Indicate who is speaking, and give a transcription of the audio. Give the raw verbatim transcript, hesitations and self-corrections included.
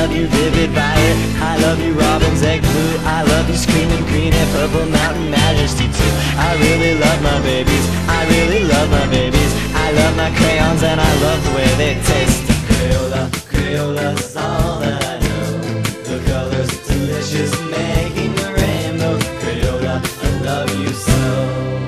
Speaker 1: love you vivid violet, I love you robin's egg blue, I love you screaming green and purple mountain majesty too. I really love my babies, I really love my babies, I love my crayons and I love the way they taste. Crayola, Crayola's all that I know, the colors delicious making a rainbow. Crayola, I love you so.